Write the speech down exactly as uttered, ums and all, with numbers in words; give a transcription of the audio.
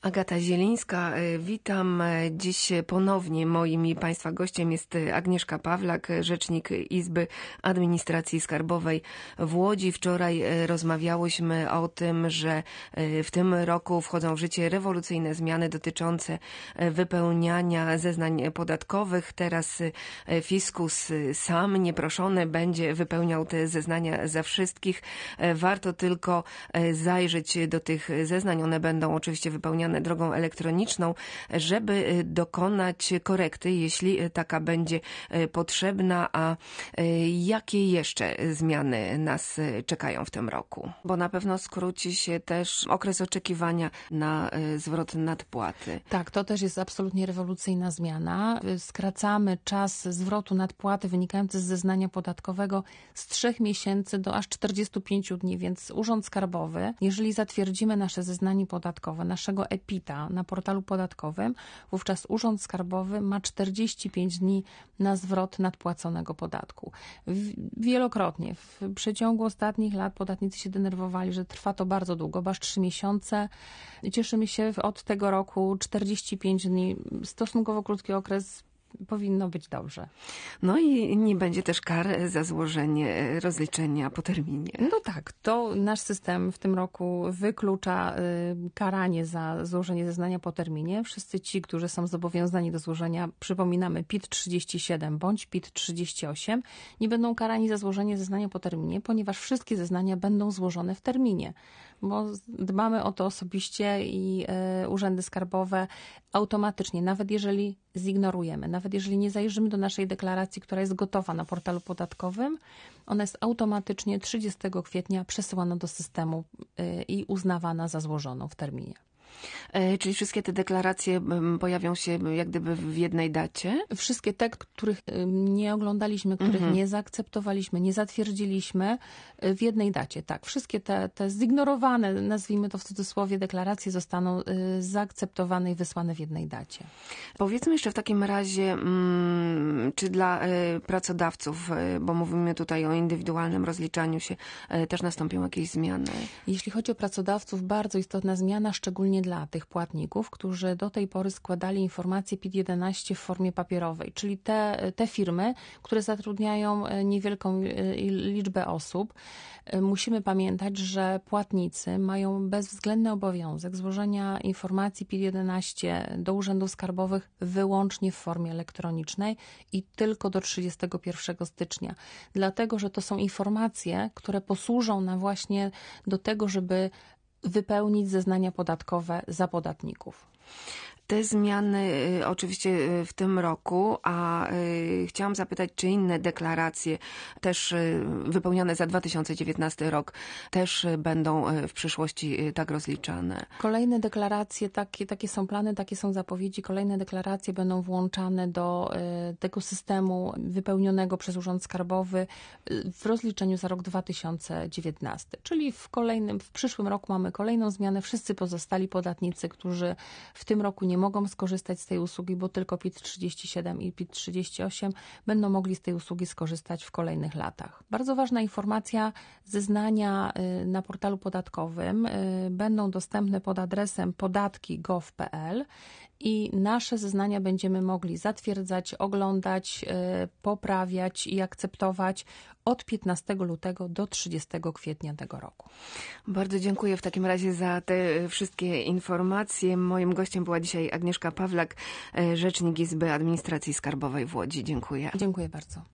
Agata Zielińska, witam. Dziś ponownie moim i Państwa gościem jest Agnieszka Pawlak, rzecznik Izby Administracji Skarbowej w Łodzi. Wczoraj rozmawiałyśmy o tym, że w tym roku wchodzą w życie rewolucyjne zmiany dotyczące wypełniania zeznań podatkowych. Teraz fiskus sam, nieproszony, będzie wypełniał te zeznania za wszystkich. Warto tylko zajrzeć do tych zeznań. One będą oczywiście wypełniane drogą elektroniczną, żeby dokonać korekty, jeśli taka będzie potrzebna. A jakie jeszcze zmiany nas czekają w tym roku? Bo na pewno skróci się też okres oczekiwania na zwrot nadpłaty. Tak, to też jest absolutnie rewolucyjna zmiana. Skracamy czas zwrotu nadpłaty wynikający z zeznania podatkowego z trzech miesięcy do aż czterdziestu pięciu dni, więc Urząd Skarbowy, jeżeli zatwierdzimy nasze zeznanie podatkowe, naszego E P I T-a na portalu podatkowym, wówczas Urząd Skarbowy ma czterdzieści pięć dni na zwrot nadpłaconego podatku. Wielokrotnie w przeciągu ostatnich lat podatnicy się denerwowali, że trwa to bardzo długo, bo aż trzy miesiące. Cieszymy się od tego roku czterdzieści pięć dni, stosunkowo krótki okres. Powinno być dobrze. No i nie będzie też kar za złożenie rozliczenia po terminie. No tak, to nasz system w tym roku wyklucza karanie za złożenie zeznania po terminie. Wszyscy ci, którzy są zobowiązani do złożenia, przypominamy, P I T trzydzieści siedem bądź P I T trzydzieści osiem, nie będą karani za złożenie zeznania po terminie, ponieważ wszystkie zeznania będą złożone w terminie, bo dbamy o to osobiście i urzędy skarbowe automatycznie, nawet jeżeli zignorujemy, nawet jeżeli nie zajrzymy do naszej deklaracji, która jest gotowa na portalu podatkowym, ona jest automatycznie trzydziestego kwietnia przesyłana do systemu i uznawana za złożoną w terminie. Czyli wszystkie te deklaracje pojawią się jak gdyby w jednej dacie? Wszystkie te, których nie oglądaliśmy, których mhm. nie zaakceptowaliśmy, nie zatwierdziliśmy, w jednej dacie. Tak, wszystkie te, te zignorowane, nazwijmy to w cudzysłowie, deklaracje zostaną zaakceptowane i wysłane w jednej dacie. Powiedzmy jeszcze w takim razie, czy dla pracodawców, bo mówimy tutaj o indywidualnym rozliczaniu się, też nastąpią jakieś zmiany? Jeśli chodzi o pracodawców, bardzo istotna zmiana, szczególnie dla tych płatników, którzy do tej pory składali informacje P I T jedenaście w formie papierowej, czyli te, te firmy, które zatrudniają niewielką liczbę osób. Musimy pamiętać, że płatnicy mają bezwzględny obowiązek złożenia informacji P I T jedenaście do urzędów skarbowych wyłącznie w formie elektronicznej i tylko do trzydziestego pierwszego stycznia. Dlatego, że to są informacje, które posłużą nam właśnie do tego, żeby wypełnić zeznania podatkowe za podatników. Te zmiany oczywiście w tym roku, a chciałam zapytać, czy inne deklaracje też wypełnione za dwa tysiące dziewiętnasty rok też będą w przyszłości tak rozliczane? Kolejne deklaracje, takie, takie są plany, takie są zapowiedzi, kolejne deklaracje będą włączane do tego systemu wypełnionego przez Urząd Skarbowy w rozliczeniu za rok dwa tysiące dziewiętnasty. Czyli w kolejnym, w przyszłym roku mamy kolejną zmianę. Wszyscy pozostali podatnicy, którzy w tym roku nie mogą skorzystać z tej usługi, bo tylko P I T trzydzieści siedem i P I T trzydzieści osiem będą mogli z tej usługi skorzystać w kolejnych latach. Bardzo ważna informacja, zeznania na portalu podatkowym będą dostępne pod adresem podatki kropka gov kropka p l i nasze zeznania będziemy mogli zatwierdzać, oglądać, poprawiać i akceptować od piętnastego lutego do trzydziestego kwietnia tego roku. Bardzo dziękuję w takim razie za te wszystkie informacje. Moim gościem była dzisiaj Agnieszka Pawlak, rzecznik Izby Administracji Skarbowej w Łodzi. Dziękuję. Dziękuję bardzo.